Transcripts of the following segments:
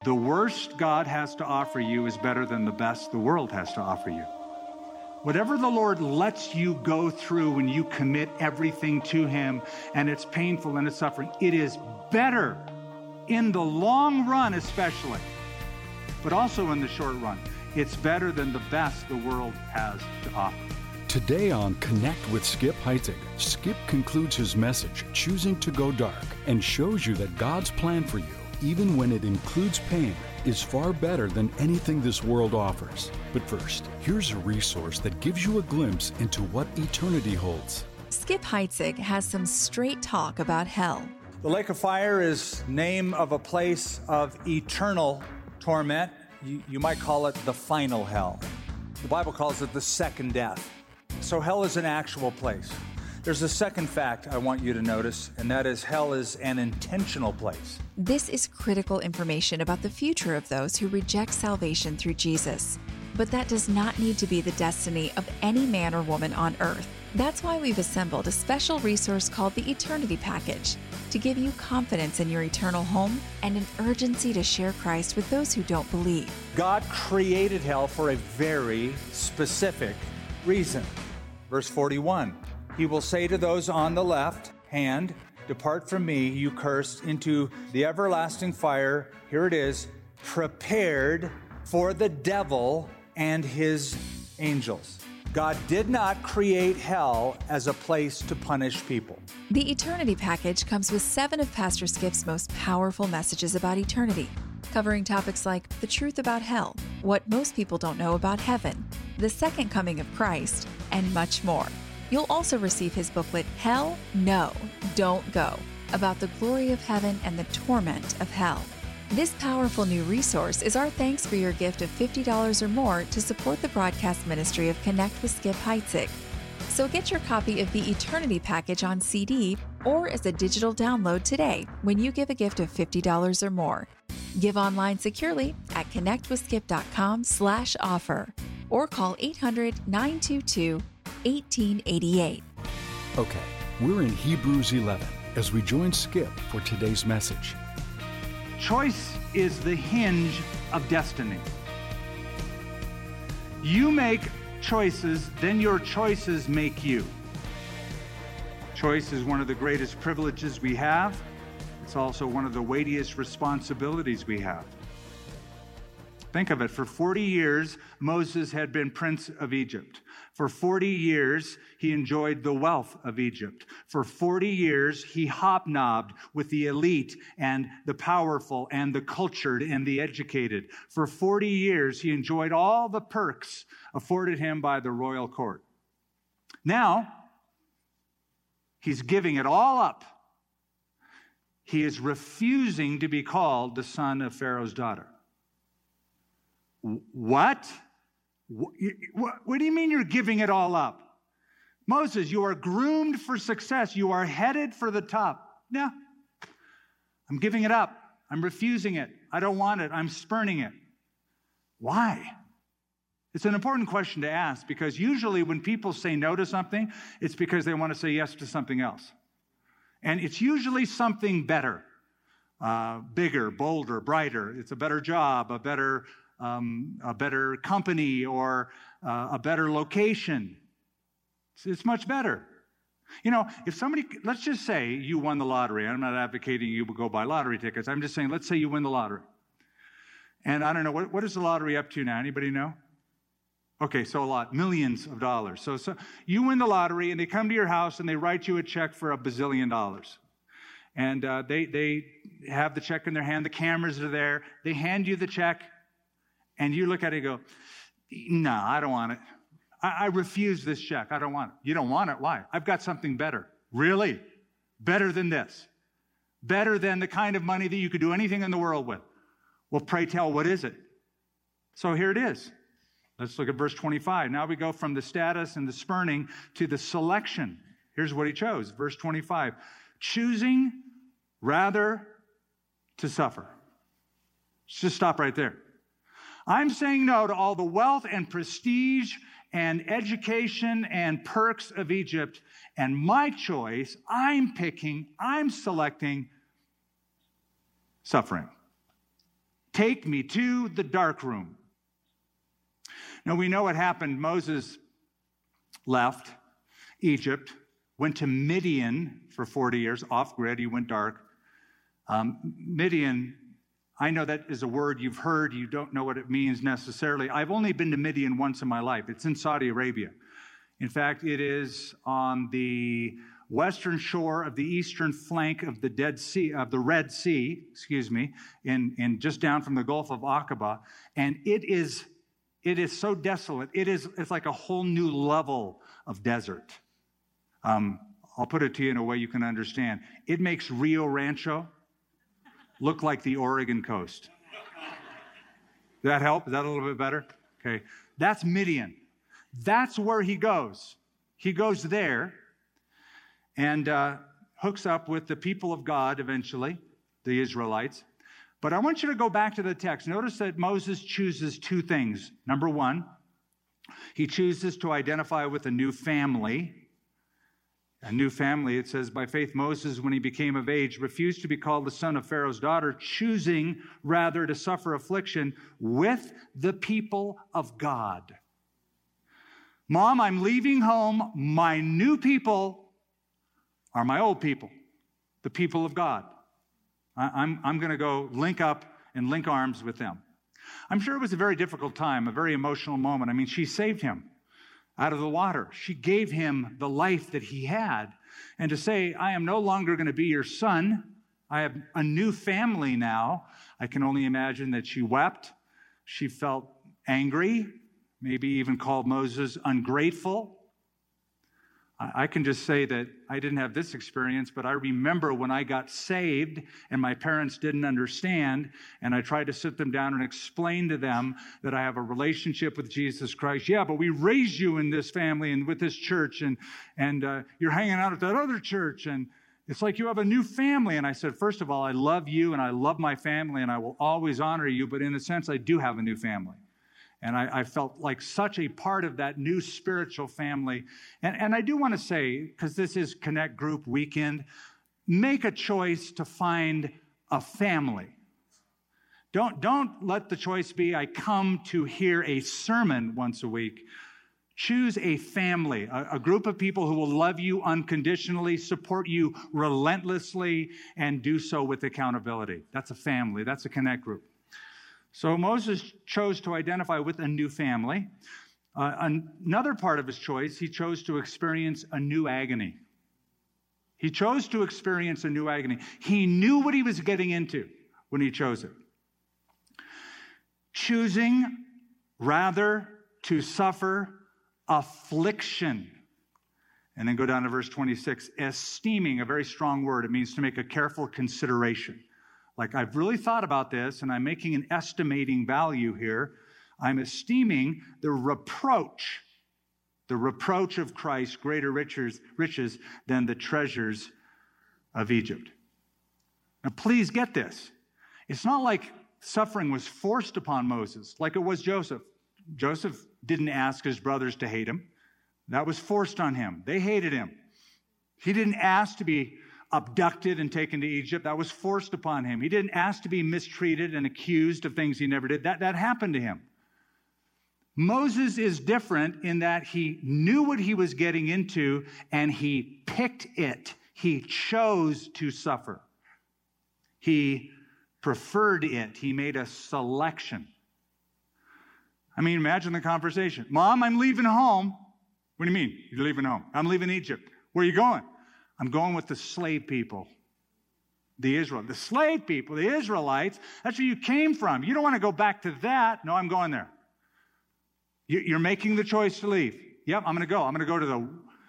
The worst God has to offer you is better than the best the world has to offer you. Whatever the Lord lets you go through when you commit everything to Him, and it's painful and it's suffering, it is better in the long run especially, but also in the short run. It's better than the best the world has to offer. Today on Connect with Skip Heitzig, Skip concludes his message, Choosing to Go Dark, and shows you that God's plan for you, even when it includes pain, is far better than anything this world offers. But first, here's a resource that gives you a glimpse into what eternity holds. Skip Heitzig has some straight talk about hell. The lake of fire is name of a place of eternal torment. You might call it the final hell. The Bible calls it the second death. So hell is an actual place. There's a second fact I want you to notice, and that is hell is an intentional place. This is critical information about the future of those who reject salvation through Jesus. But that does not need to be the destiny of any man or woman on earth. That's why we've assembled a special resource called the Eternity Package to give you confidence in your eternal home and an urgency to share Christ with those who don't believe. God created hell for a very specific reason. Verse 41, He will say to those on the left hand, "Depart from me, you cursed, into the everlasting fire," here it is, "prepared for the devil and his angels." God did not create hell as a place to punish people. The Eternity Package comes with 7 of Pastor Skip's most powerful messages about eternity, covering topics like the truth about hell, what most people don't know about heaven, the second coming of Christ, and much more. You'll also receive his booklet, Hell, No, Don't Go, about the glory of heaven and the torment of hell. This powerful new resource is our thanks for your gift of $50 or more to support the broadcast ministry of Connect with Skip Heitzig. So get your copy of the Eternity Package on CD or as a digital download today when you give a gift of $50 or more. Give online securely at connectwithskip.com/offer or call 800-922-1888. Okay, we're in Hebrews 11 as we join Skip for today's message. Choice is the hinge of destiny. You make choices, then your choices make you. Choice is one of the greatest privileges we have. It's also one of the weightiest responsibilities we have. Think of it. For 40 years, Moses had been prince of Egypt. For 40 years, he enjoyed the wealth of Egypt. For 40 years, he hobnobbed with the elite and the powerful and the cultured and the educated. For 40 years, he enjoyed all the perks afforded him by the royal court. Now, he's giving it all up. He is refusing to be called the son of Pharaoh's daughter. What? What do you mean you're giving it all up? Moses, you are groomed for success. You are headed for the top. No, I'm giving it up. I'm refusing it. I don't want it. I'm spurning it. Why? It's an important question to ask because usually when people say no to something, it's because they want to say yes to something else. And it's usually something better, bigger, bolder, brighter. It's a better job, a better company, or a better location. It's much better. You know, if somebody, let's just say you won the lottery. I'm not advocating you go buy lottery tickets. I'm just saying, let's say you win the lottery. And I don't know, what is the lottery up to now? Anybody know? Okay, so a lot, millions of dollars. So you win the lottery, and they come to your house, and they write you a check for $1 billion. And they have the check in their hand. The cameras are there. They hand you the check. And you look at it and go, no, I don't want it. I refuse this check. I don't want it. You don't want it? Why? I've got something better. Really? Better than this? Better than the kind of money that you could do anything in the world with? Well, pray tell, what is it? So here it is. Let's look at verse 25. Now we go from the status and the spurning to the selection. Here's what he chose. Verse 25. Choosing rather to suffer. Let's just stop right there. I'm saying no to all the wealth and prestige and education and perks of Egypt. And my choice, I'm selecting suffering. Take me to the dark room. Now we know what happened. Moses left Egypt, went to Midian for 40 years, off-grid, he went dark. Midian, I know that is a word you've heard, you don't know what it means necessarily. I've only been to Midian once in my life. It's in Saudi Arabia. In fact, it is on the western shore of the eastern flank of the Red Sea, in just down from the Gulf of Aqaba, and it is so desolate. It's like a whole new level of desert. I'll put it to you in a way you can understand. It makes Rio Rancho look like the Oregon coast. Does that help? Is that a little bit better? Okay. That's Midian. That's where he goes. He goes there and hooks up with the people of God eventually, the Israelites. But I want you to go back to the text. Notice that Moses chooses two things. Number one, he chooses to identify with a new family. A new family, it says, by faith Moses, when he became of age, refused to be called the son of Pharaoh's daughter, choosing rather to suffer affliction with the people of God. Mom, I'm leaving home. My new people are my old people, the people of God. I'm going to go link up and link arms with them. I'm sure it was a very difficult time, a very emotional moment. I mean, she saved him out of the water. She gave him the life that he had. And to say, I am no longer going to be your son. I have a new family now. I can only imagine that she wept. She felt angry, maybe even called Moses ungrateful. I can just say that I didn't have this experience, but I remember when I got saved and my parents didn't understand, and I tried to sit them down and explain to them that I have a relationship with Jesus Christ. Yeah, but we raised you in this family and with this church, and you're hanging out at that other church, and it's like you have a new family. And I said, first of all, I love you and I love my family and I will always honor you, but in a sense, I do have a new family. And I felt like such a part of that new spiritual family. And I do want to say, because this is Connect Group Weekend, make a choice to find a family. Don't let the choice be, I come to hear a sermon once a week. Choose a family, a group of people who will love you unconditionally, support you relentlessly, and do so with accountability. That's a family. That's a Connect Group. So Moses chose to identify with a new family. Another part of his choice, he chose to experience a new agony. He chose to experience a new agony. He knew what he was getting into when he chose it. Choosing rather to suffer affliction. And then go down to verse 26. Esteeming, a very strong word. It means to make a careful consideration. Like, I've really thought about this, and I'm making an estimating value here. I'm esteeming the reproach of Christ greater riches than the treasures of Egypt. Now, please get this. It's not like suffering was forced upon Moses, like it was Joseph. Joseph didn't ask his brothers to hate him. That was forced on him. They hated him. He didn't ask to be abducted and taken to Egypt. That was forced upon him. He didn't ask to be mistreated and accused of things he never did. That happened to him. Moses is different in that he knew what he was getting into and he picked it. He chose to suffer. He preferred it. He made a selection. I mean, imagine the conversation. Mom, I'm leaving home. What do you mean? You're leaving home? I'm leaving Egypt. Where are you going? I'm going with the slave people, the slave people, the Israelites. That's where you came from. You don't want to go back to that. No, I'm going there. You're making the choice to leave. Yep, I'm going to go. I'm going to go to the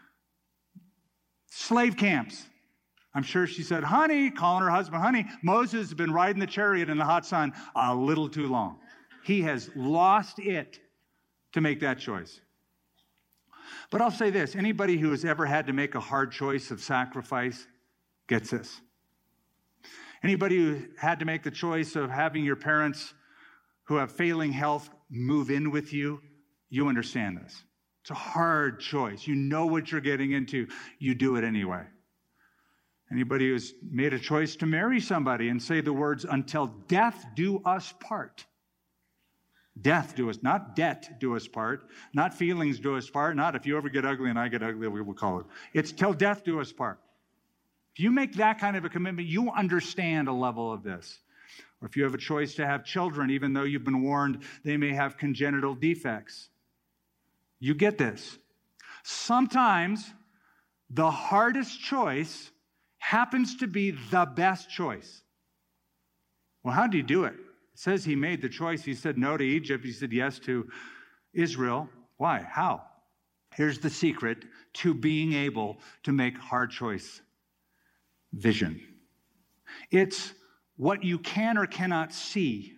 slave camps. I'm sure she said, honey, calling her husband, honey, Moses has been riding the chariot in the hot sun a little too long. He has lost it to make that choice. But I'll say this, anybody who has ever had to make a hard choice of sacrifice gets this. Anybody who had to make the choice of having your parents who have failing health move in with you, you understand this. It's a hard choice. You know what you're getting into. You do it anyway. Anybody who's made a choice to marry somebody and say the words, until death do us part. Death do us, not debt do us part, not feelings do us part, not if you ever get ugly and I get ugly, we will call it. It's till death do us part. If you make that kind of a commitment, you understand a level of this. Or if you have a choice to have children, even though you've been warned they may have congenital defects, you get this. Sometimes the hardest choice happens to be the best choice. Well, how do you do it? It says he made the choice. He said no to Egypt. He said yes to Israel. Why? How? Here's the secret to being able to make hard choice. Vision. It's what you can or cannot see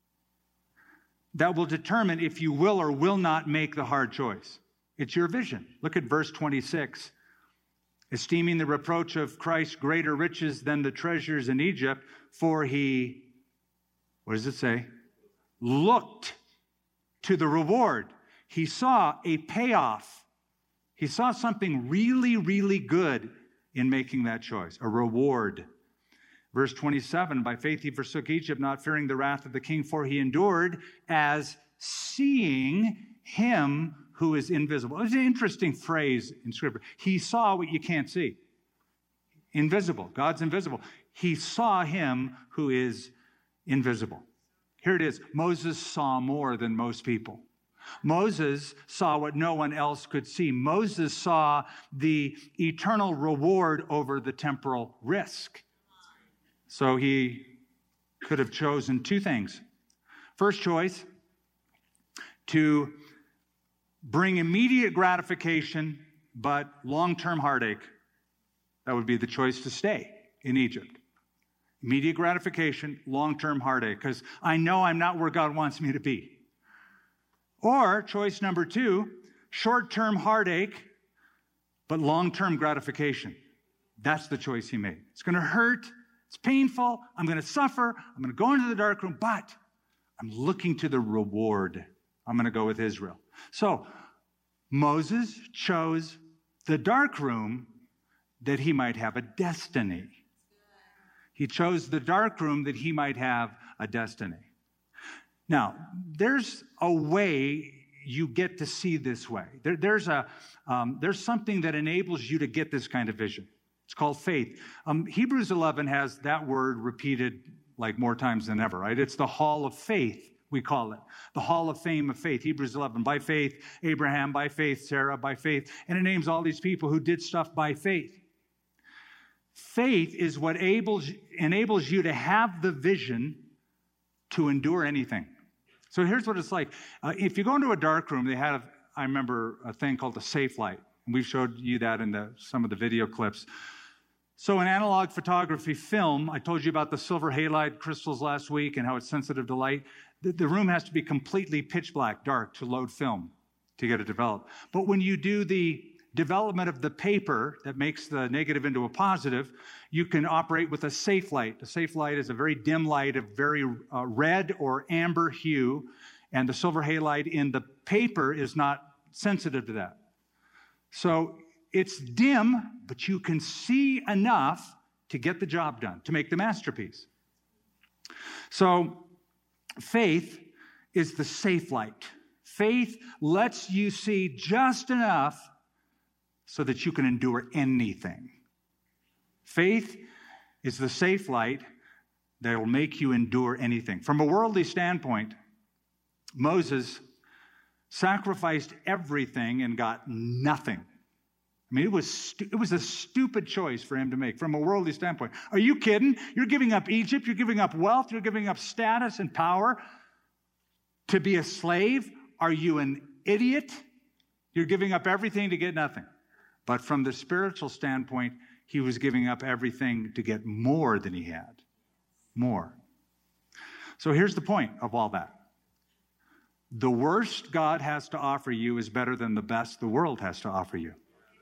that will determine if you will or will not make the hard choice. It's your vision. Look at verse 26. Esteeming the reproach of Christ greater riches than the treasures in Egypt, for he, what does it say? Looked to the reward. He saw a payoff. He saw something really, really good in making that choice, a reward. Verse 27, by faith he forsook Egypt, not fearing the wrath of the king, for he endured as seeing him who is invisible. It's an interesting phrase in Scripture. He saw what you can't see. Invisible. God's invisible. He saw him who is invisible. Here it is. Moses saw more than most people. Moses saw what no one else could see. Moses saw the eternal reward over the temporal risk. So he could have chosen two things. First choice, to bring immediate gratification, but long-term heartache. That would be the choice to stay in Egypt. Immediate gratification, long-term heartache, because I know I'm not where God wants me to be. Or choice number two, short-term heartache, but long-term gratification. That's the choice he made. It's going to hurt. It's painful. I'm going to suffer. I'm going to go into the dark room, but I'm looking to the reward. I'm going to go with Israel. So Moses chose the dark room that he might have a destiny. He chose the dark room that he might have a destiny. Now, there's a way you get to see this way. There's something that enables you to get this kind of vision. It's called faith. Hebrews 11 has that word repeated like more times than ever, right? It's the hall of faith, we call it. The hall of fame of faith. Hebrews 11, by faith, Abraham, by faith, Sarah, by faith. And it names all these people who did stuff by faith. Faith is what enables you to have the vision to endure anything. So here's what it's like. If you go into a dark room, they have, I remember, a thing called a safe light. And we've showed you that in some of the video clips. So in analog photography film, I told you about the silver halide crystals last week and how it's sensitive to light. The room has to be completely pitch black, dark, to load film to get it developed. But when you do the development of the paper that makes the negative into a positive, you can operate with a safe light. A safe light is a very dim light of very red or amber hue, and the silver halide in the paper is not sensitive to that. So it's dim, but you can see enough to get the job done, to make the masterpiece. So faith is the safe light. Faith lets you see just enough so that you can endure anything. Faith is the safe light that will make you endure anything. From a worldly standpoint, Moses sacrificed everything and got nothing. I mean, it was a stupid choice for him to make from a worldly standpoint. Are you kidding? You're giving up Egypt, you're giving up wealth, you're giving up status and power to be a slave? Are you an idiot? You're giving up everything to get nothing. But from the spiritual standpoint, he was giving up everything to get more than he had. More. So here's the point of all that. The worst God has to offer you is better than the best the world has to offer you.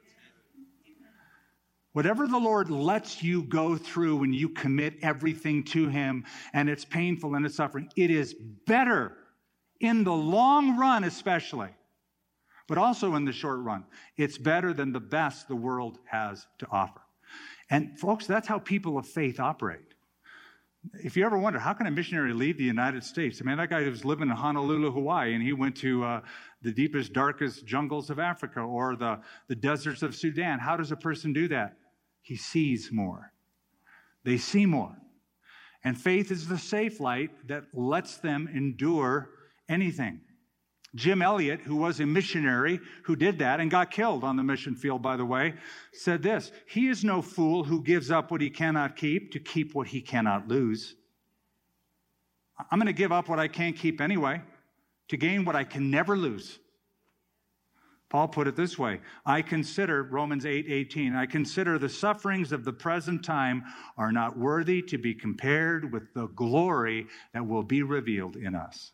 Whatever the Lord lets you go through when you commit everything to him, and it's painful and it's suffering, it is better in the long run especially, but also in the short run. It's better than the best the world has to offer. And folks, that's how people of faith operate. If you ever wonder, how can a missionary leave the United States? I mean, that guy was living in Honolulu, Hawaii, and he went to the deepest, darkest jungles of Africa or the deserts of Sudan. How does a person do that? He sees more. They see more. And faith is the safe light that lets them endure anything. Jim Elliot, who was a missionary who did that and got killed on the mission field, by the way, said this: "He is no fool who gives up what he cannot keep to keep what he cannot lose." I'm going to give up what I can't keep anyway to gain what I can never lose. Paul put it this way: I consider, Romans 8:18, I consider the sufferings of the present time are not worthy to be compared with the glory that will be revealed in us.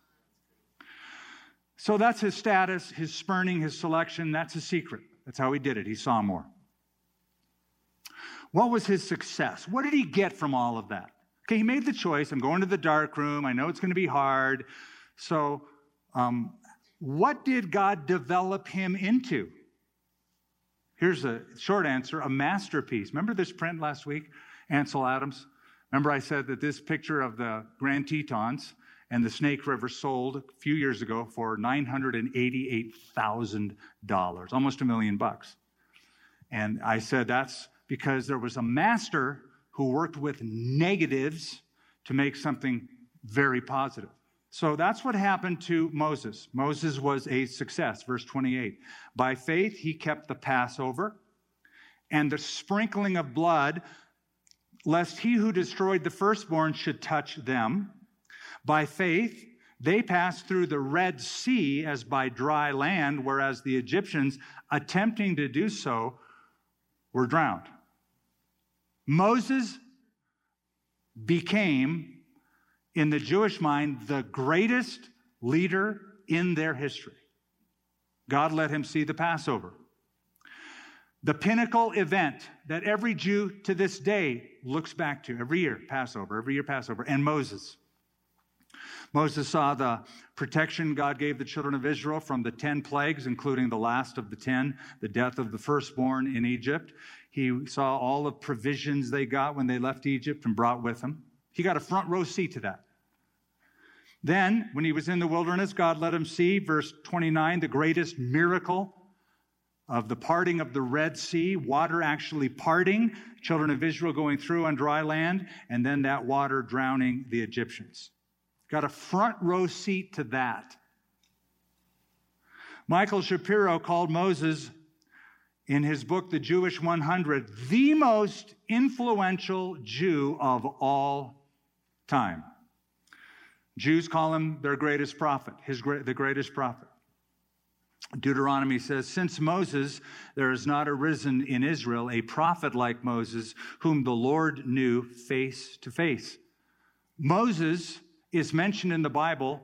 So that's his status, his spurning, his selection. That's his secret. That's how he did it. He saw more. What was his success? What did he get from all of that? Okay, he made the choice. I'm going to the dark room. I know it's going to be hard. So what did God develop him into? Here's a short answer: a masterpiece. Remember this print last week, Ansel Adams? Remember I said that this picture of the Grand Tetons and the Snake River sold a few years ago for $988,000, almost $1 million. And I said that's because there was a master who worked with negatives to make something very positive. So that's what happened to Moses. Moses was a success. Verse 28. By faith, he kept the Passover and the sprinkling of blood, lest he who destroyed the firstborn should touch them. By faith, they passed through the Red Sea as by dry land, whereas the Egyptians, attempting to do so, were drowned. Moses became, in the Jewish mind, the greatest leader in their history. God let him see the Passover. The pinnacle event that every Jew to this day looks back to every year, Passover, and Moses. Moses saw the protection God gave the children of Israel from the 10 plagues, including the last of the 10, the death of the firstborn in Egypt. He saw all the provisions they got when they left Egypt and brought with them. He got a front row seat to that. Then, when he was in the wilderness, God let him see, verse 29, the greatest miracle of the parting of the Red Sea, water actually parting, children of Israel going through on dry land, and then that water drowning the Egyptians. Got a front row seat to that. Michael Shapiro called Moses, in his book, The Jewish 100, the most influential Jew of all time. Jews call him their greatest prophet, the greatest prophet. Deuteronomy says, since Moses, there has not arisen in Israel a prophet like Moses, whom the Lord knew face to face. Moses is mentioned in the Bible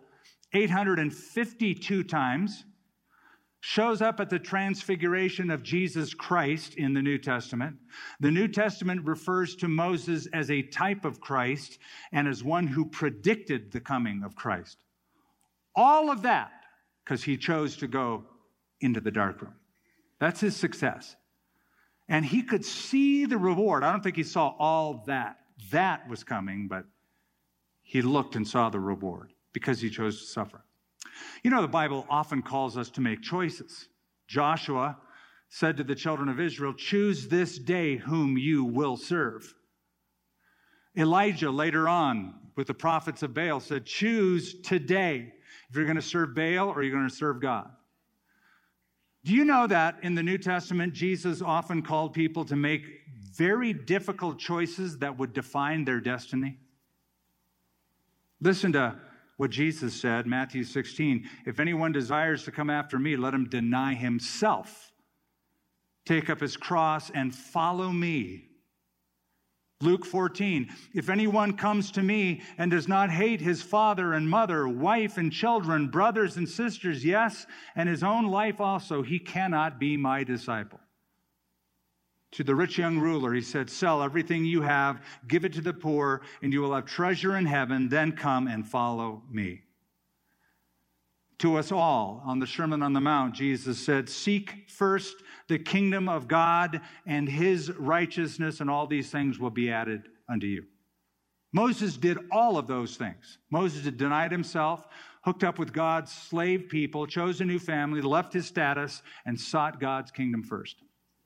852 times, shows up at the transfiguration of Jesus Christ in the New Testament. The New Testament refers to Moses as a type of Christ and as one who predicted the coming of Christ. All of that because he chose to go into the darkroom. That's his success. And he could see the reward. I don't think he saw all that. That was coming, but he looked and saw the reward because he chose to suffer. You know, the Bible often calls us to make choices. Joshua said to the children of Israel, choose this day whom you will serve. Elijah later on with the prophets of Baal said, choose today if you're going to serve Baal or you're going to serve God. Do you know that in the New Testament, Jesus often called people to make very difficult choices that would define their destiny? Listen to what Jesus said, Matthew 16. If anyone desires to come after me, let him deny himself, take up his cross, and follow me. Luke 14. If anyone comes to me and does not hate his father and mother, wife and children, brothers and sisters, yes, and his own life also, he cannot be my disciple. To the rich young ruler, he said, sell everything you have, give it to the poor, and you will have treasure in heaven. Then come and follow me. to us all. On the Sermon on the Mount, Jesus said, "Seek first the kingdom of God and his righteousness, and all these things will be added unto you." Moses did all of those things. Moses had denied himself, hooked up with God's slave people, chose a new family, left his status, and sought God's kingdom first.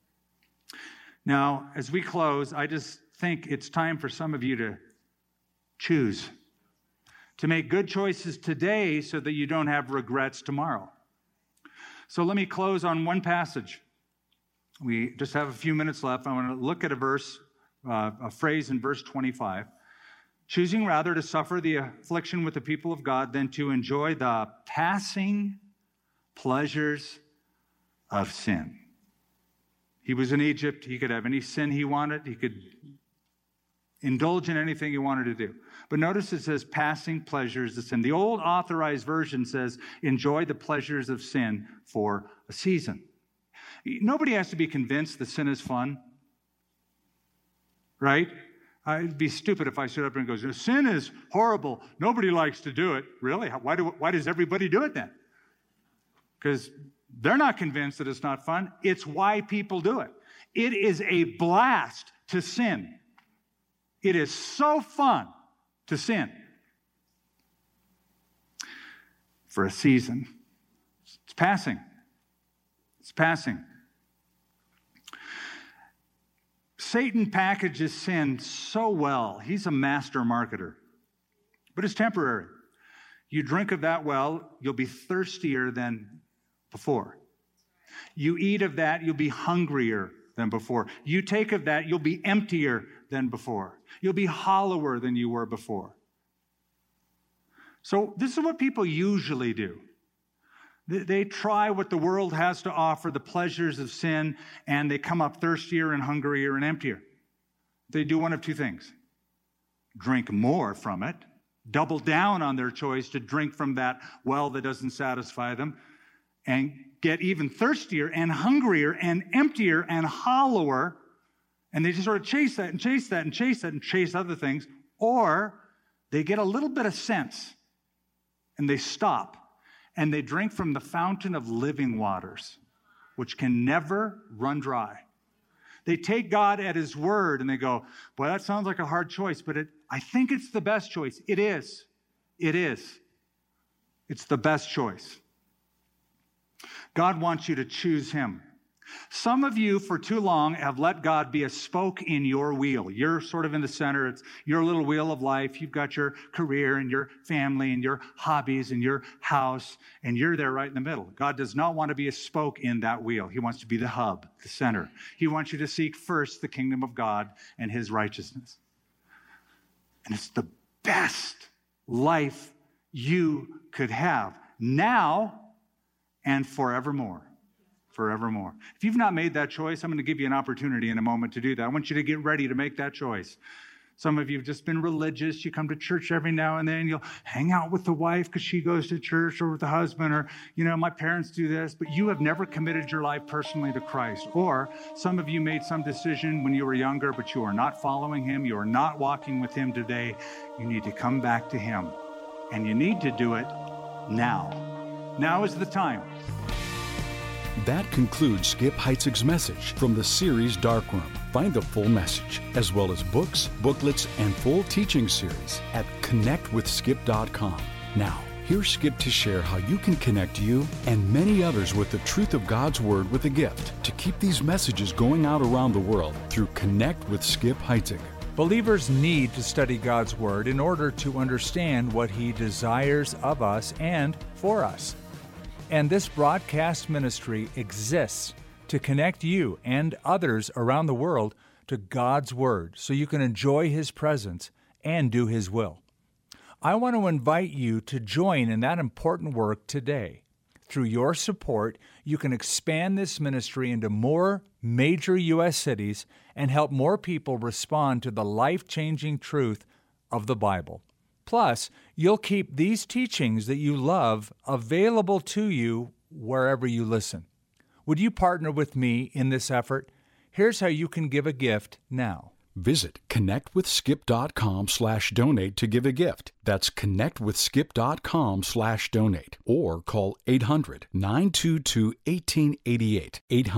Now, as we close, I just think it's time for some of you to choose, to make good choices today so that you don't have regrets tomorrow. So let me close on one passage. We just have a few minutes left. I want to look at a phrase in verse 25. "Choosing rather to suffer the affliction with the people of God than to enjoy the passing pleasures of sin." He was in Egypt. He could have any sin he wanted. He could indulge in anything he wanted to do. But notice it says passing pleasures of sin. The old Authorized Version says enjoy the pleasures of sin for a season. Nobody has to be convinced that sin is fun, right? It'd be stupid if I stood up and goes, "Sin is horrible. Nobody likes to do it." Really? Why does everybody do it then? Because they're not convinced that it's not fun. It's why people do it. It is a blast to sin. It is so fun to sin. For a season. It's passing. It's passing. Satan packages sin so well. He's a master marketer. But it's temporary. You drink of that well, you'll be thirstier than before. You eat of that, you'll be hungrier than before. You take of that, you'll be emptier than before. You'll be hollower than you were before. So this is what people usually do. They try what the world has to offer, the pleasures of sin, and they come up thirstier and hungrier and emptier. They do one of two things. Drink more from it, double down on their choice to drink from that well that doesn't satisfy them, and get even thirstier and hungrier and emptier and hollower, and they just sort of chase that and chase that and chase that and chase other things, or they get a little bit of sense and they stop and they drink from the fountain of living waters, which can never run dry. They take God at his word and they go, "Boy, that sounds like a hard choice, but I think it's the best choice." It is. It is. It's the best choice. God wants you to choose him. Some of you, for too long, have let God be a spoke in your wheel. You're sort of in the center. It's your little wheel of life. You've got your career and your family and your hobbies and your house, and you're there right in the middle. God does not want to be a spoke in that wheel. He wants to be the hub, the center. He wants you to seek first the kingdom of God and his righteousness. And it's the best life you could have now and forevermore. Forevermore. If you've not made that choice, I'm going to give you an opportunity in a moment to do that. I want you to get ready to make that choice. Some of you have just been religious. You come to church every now and then. You'll hang out with the wife because she goes to church, or with the husband, or, my parents do this. But you have never committed your life personally to Christ. Or some of you made some decision when you were younger, but you are not following him. You are not walking with him today. You need to come back to him. And you need to do it now. Now is the time. That concludes Skip Heitzig's message from the series Dark Room. Find the full message, as well as books, booklets, and full teaching series at connectwithskip.com. Now, here's Skip to share how you can connect you and many others with the truth of God's Word with a gift to keep these messages going out around the world through Connect with Skip Heitzig. Believers need to study God's Word in order to understand what He desires of us and for us. And this broadcast ministry exists to connect you and others around the world to God's Word so you can enjoy His presence and do His will. I want to invite you to join in that important work today. Through your support, you can expand this ministry into more major U.S. cities and help more people respond to the life-changing truth of the Bible. Plus, you'll keep these teachings that you love available to you wherever you listen. Would you partner with me in this effort? Here's how you can give a gift now. Visit connectwithskip.com/donate to give a gift. That's connectwithskip.com/donate or call 800-922-1888.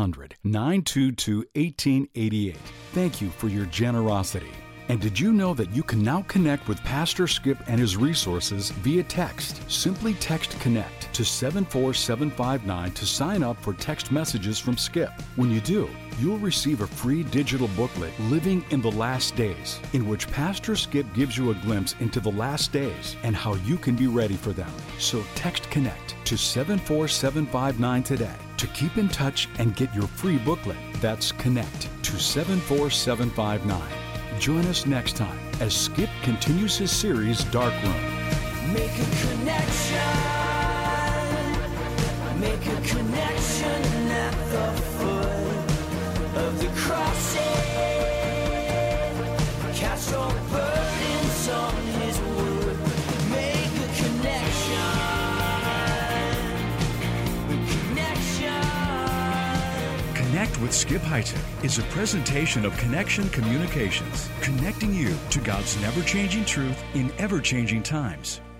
800-922-1888. Thank you for your generosity. And did you know that you can now connect with Pastor Skip and his resources via text? Simply text CONNECT to 74759 to sign up for text messages from Skip. When you do, you'll receive a free digital booklet, Living in the Last Days, in which Pastor Skip gives you a glimpse into the last days and how you can be ready for them. So text CONNECT to 74759 today to keep in touch and get your free booklet. That's CONNECT to 74759. Join us next time as Skip continues his series, Dark Room. Make a connection. Make a connection at the foot of the cross. Cast your burdens on his wood. Make a connection. Connect with Skip Heitzig is a presentation of Connection Communications, connecting you to God's never-changing truth in ever-changing times.